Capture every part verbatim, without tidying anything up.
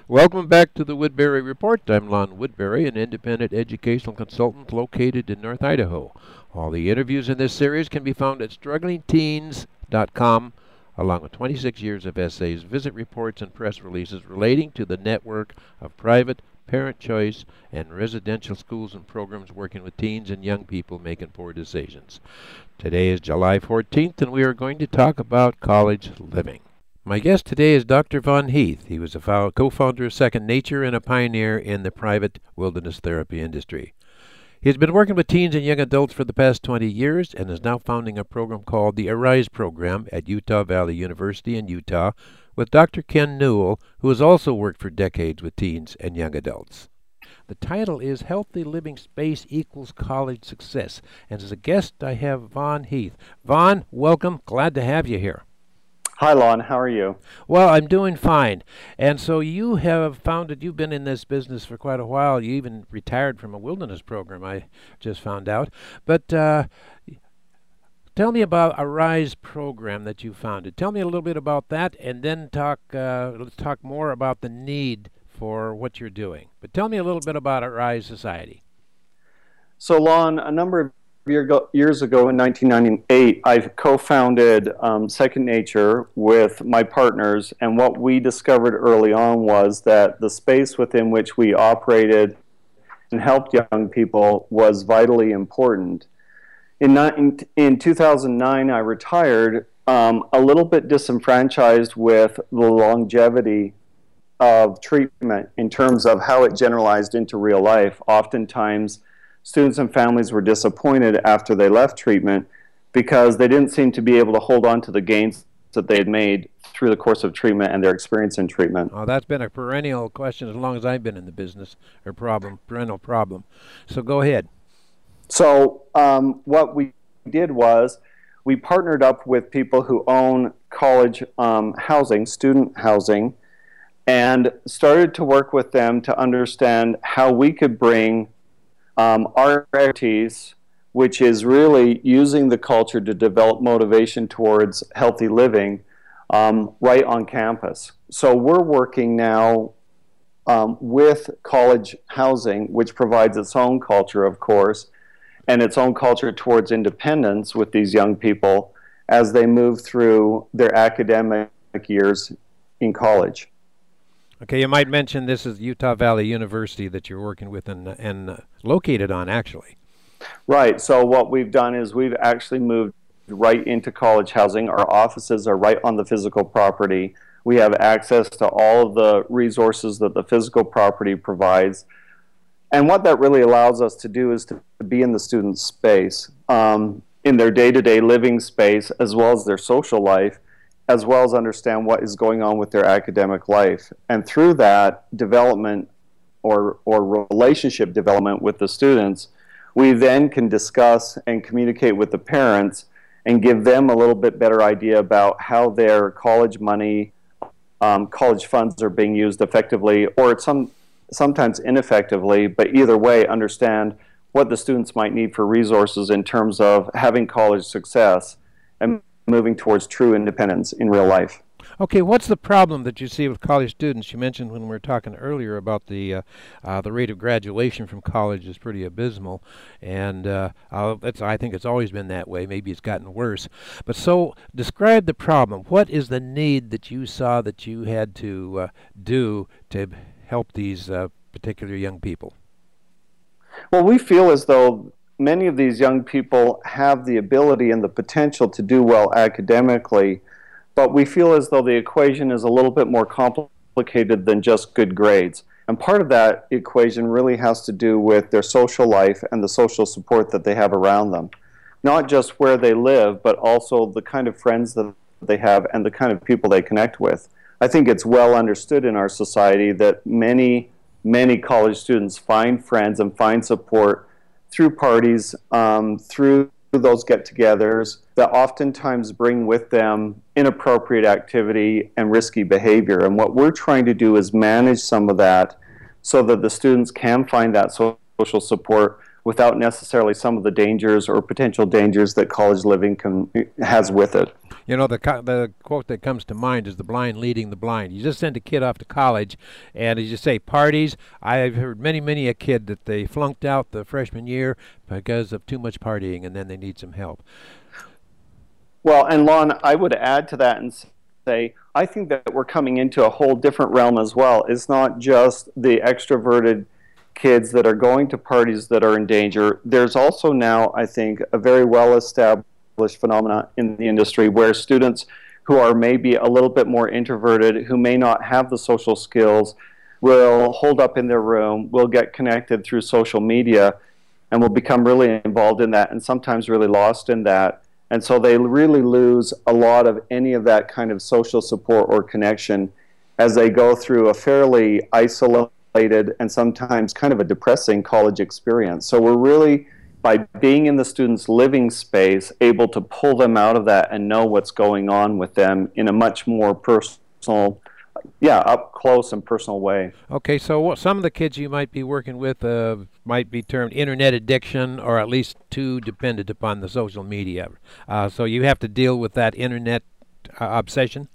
Welcome back to the Woodbury Report. I'm Lon Woodbury, an independent educational consultant located in North Idaho. All the interviews in this series can be found at struggling teens dot com, along with twenty-six years of essays, visit reports, and press releases relating to the network of private, parent choice, and residential schools and programs working with teens and young people making poor decisions. Today is July fourteenth, and we are going to talk about college living. My guest today is Doctor Vaughn Heath. He was a co-founder of Second Nature and a pioneer in the private wilderness therapy industry. He has been working with teens and young adults for the past twenty years and is now founding a program called the Arise Program at Utah Valley University in Utah with Doctor Ken Newell, who has also worked for decades with teens and young adults. The title is Healthy Living Space Equals College Success, and as a guest I have Vaughn Heath. Vaughn, welcome. Glad to have you here. Hi, Lon. How are you? Well, I'm doing fine. And so you have founded, you've been in this business for quite a while. You even retired from a wilderness program, I just found out. But uh, tell me about Arise program that you founded. Tell me a little bit about that, and then talk. Uh, let's talk more about the need for what you're doing. But tell me a little bit about Arise Society. So, Lon, a number of years ago in nineteen ninety-eight, I co-founded um, Second Nature with my partners, and what we discovered early on was that the space within which we operated and helped young people was vitally important. In, in two thousand nine, I retired, um, a little bit disenfranchised with the longevity of treatment in terms of how it generalized into real life. Oftentimes, students and families were disappointed after they left treatment because they didn't seem to be able to hold on to the gains that they had made through the course of treatment and their experience in treatment. Oh, that's been a perennial question as long as I've been in the business, or problem, perennial problem. So go ahead. So um, what we did was we partnered up with people who own college um, housing, student housing, and started to work with them to understand how we could bring Um, our expertise, which is really using the culture to develop motivation towards healthy living, um, right on campus. So we're working now um, with college housing, which provides its own culture, of course, and its own culture towards independence with these young people as they move through their academic years in college. Okay, you might mention this is Utah Valley University that you're working with and, and uh, located on, actually. Right. So what we've done is we've actually moved right into college housing. Our offices are right on the physical property. We have access to all of the resources that the physical property provides. And what that really allows us to do is to be in the student's space, um, in their day-to-day living space, as well as their social life, as well as understand what is going on with their academic life. And through that development or, or relationship development with the students, we then can discuss and communicate with the parents and give them a little bit better idea about how their college money, um, college funds are being used effectively, or some, sometimes ineffectively, but either way understand what the students might need for resources in terms of having college success and moving towards true independence in real life. Okay, what's the problem that you see with college students? You mentioned when we were talking earlier about the uh, uh, the rate of graduation from college is pretty abysmal, and uh, it's, I think it's always been that way. Maybe it's gotten worse. But so, describe the problem. What is the need that you saw that you had to uh, do to help these uh, particular young people? Well, we feel as though many of these young people have the ability and the potential to do well academically, but we feel as though the equation is a little bit more complicated than just good grades. And part of that equation really has to do with their social life and the social support that they have around them. Not just where they live, but also the kind of friends that they have and the kind of people they connect with. I think it's well understood in our society that many, many college students find friends and find support through parties, um, through those get-togethers that oftentimes bring with them inappropriate activity and risky behavior. And what we're trying to do is manage some of that so that the students can find that social support without necessarily some of the dangers or potential dangers that college living can, has with it. You know, the co- the quote that comes to mind is the blind leading the blind. You just send a kid off to college, and as you say, parties. I've heard many, many a kid that they flunked out the freshman year because of too much partying, and then they need some help. Well, and Lon, I would add to that and say, I think that we're coming into a whole different realm as well. It's not just the extroverted kids that are going to parties that are in danger. There's also now, I think, a very well-established phenomena in the industry where students who are maybe a little bit more introverted, who may not have the social skills, will hold up in their room, will get connected through social media, and will become really involved in that and sometimes really lost in that. And so they really lose a lot of any of that kind of social support or connection as they go through a fairly isolated and sometimes kind of a depressing college experience. So we're really, by being in the students' living space, able to pull them out of that and know what's going on with them in a much more personal, yeah, up close and personal way. Okay, so what, some of the kids you might be working with uh, might be termed internet addiction, or at least too dependent upon the social media. Uh, so you have to deal with that internet uh, obsession?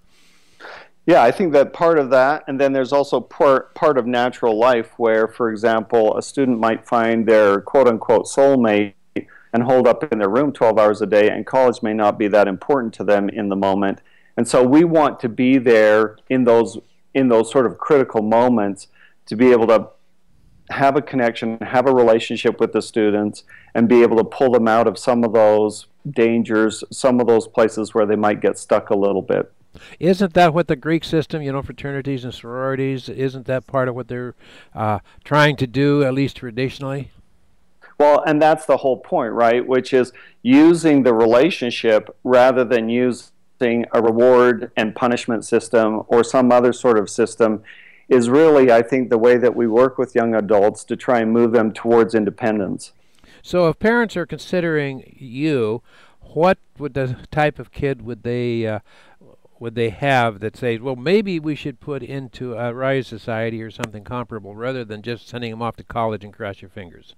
Yeah, I think that part of that, and then there's also part, part of natural life where, for example, a student might find their quote-unquote soulmate and hold up in their room twelve hours a day, and college may not be that important to them in the moment. And so we want to be there in those, in those sort of critical moments to be able to have a connection, have a relationship with the students, and be able to pull them out of some of those dangers, some of those places where they might get stuck a little bit. Isn't that what the Greek system, you know, fraternities and sororities, isn't that part of what they're uh, trying to do, at least traditionally? Well, and that's the whole point, right? Which is using the relationship rather than using a reward and punishment system or some other sort of system is really, I think, the way that we work with young adults to try and move them towards independence. So if parents are considering you, what would the type of kid would they uh, would they have that says, well, maybe we should put into a Rise Society or something comparable rather than just sending them off to college and cross your fingers?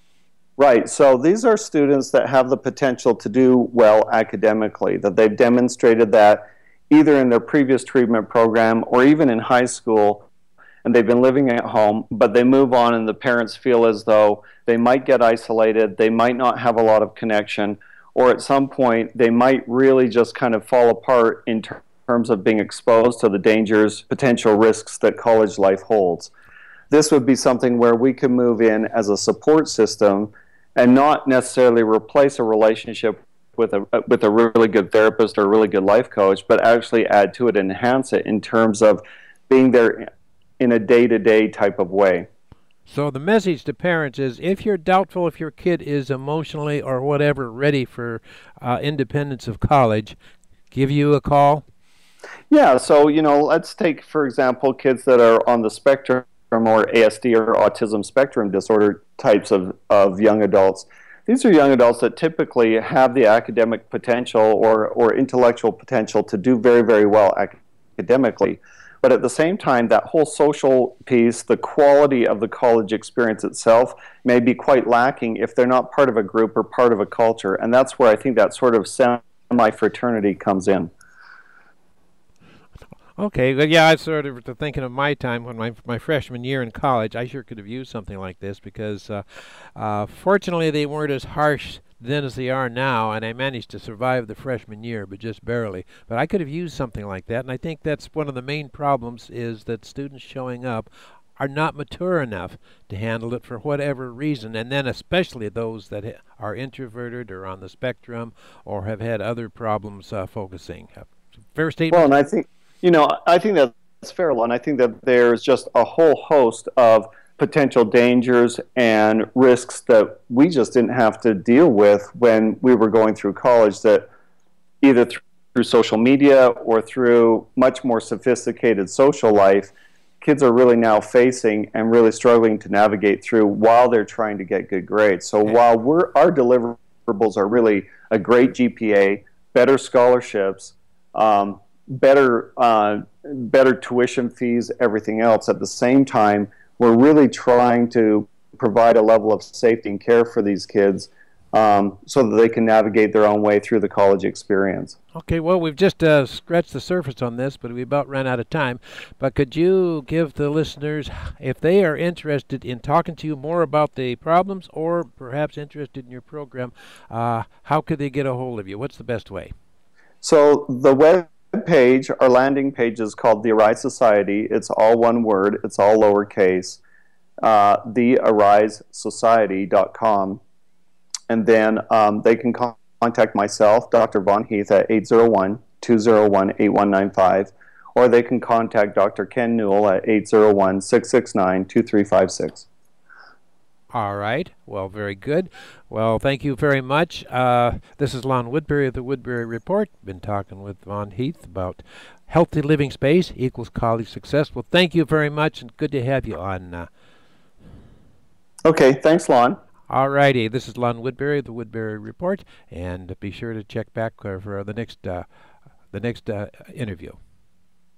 Right. So these are students that have the potential to do well academically, that they've demonstrated that either in their previous treatment program or even in high school, and they've been living at home, but they move on and the parents feel as though they might get isolated, they might not have a lot of connection, or at some point they might really just kind of fall apart in ter terms of being exposed to the dangers, potential risks that college life holds. This would be something where we can move in as a support system and not necessarily replace a relationship with a, with a really good therapist or a really good life coach, but actually add to it and enhance it in terms of being there in a day-to-day type of way. So the message to parents is, if you're doubtful if your kid is emotionally or whatever ready for uh, independence of college, give you a call. Yeah, so, you know, let's take, for example, kids that are on the spectrum or A S D or autism spectrum disorder types of, of young adults. These are young adults that typically have the academic potential or, or intellectual potential to do very, very well academically. But at the same time, that whole social piece, the quality of the college experience itself may be quite lacking if they're not part of a group or part of a culture. And that's where I think that sort of semi-fraternity comes in. Okay, well, yeah, I sort of thinking of my time when my my freshman year in college. I sure could have used something like this because, uh, uh, fortunately, they weren't as harsh then as they are now, and I managed to survive the freshman year, but just barely. But I could have used something like that, and I think that's one of the main problems is that students showing up are not mature enough to handle it for whatever reason, and then especially those that are introverted or on the spectrum or have had other problems uh, focusing. Fair statement? Well, and I think, you know, I think that's fair, and I think that there's just a whole host of potential dangers and risks that we just didn't have to deal with when we were going through college, that either through, through social media or through much more sophisticated social life, kids are really now facing and really struggling to navigate through while they're trying to get good grades. So while we're, our deliverables are really a great G P A, better scholarships, um, better, uh, better tuition fees, everything else, at the same time, we're really trying to provide a level of safety and care for these kids um, so that they can navigate their own way through the college experience. Okay, well, we've just uh, scratched the surface on this, but we about ran out of time. But could you give the listeners, if they are interested in talking to you more about the problems or perhaps interested in your program, uh, how could they get a hold of you? What's the best way? So the web page, our landing page is called The Arise Society. It's all one word. It's all lowercase. Uh, the arise society dot com. And then um, they can con- contact myself, Doctor Von Heath, at eight zero one, two zero one, eight one nine five, or they can contact Doctor Ken Newell at eight zero one, six six nine, two three five six. All right. Well, very good. Well, thank you very much. Uh, this is Lon Woodbury of the Woodbury Report. Been talking with Von Heath about healthy living space equals college success. Well, thank you very much, and good to have you on. Uh, okay, thanks, Lon. All righty. This is Lon Woodbury of the Woodbury Report, and be sure to check back uh, for the next uh, the next uh, interview.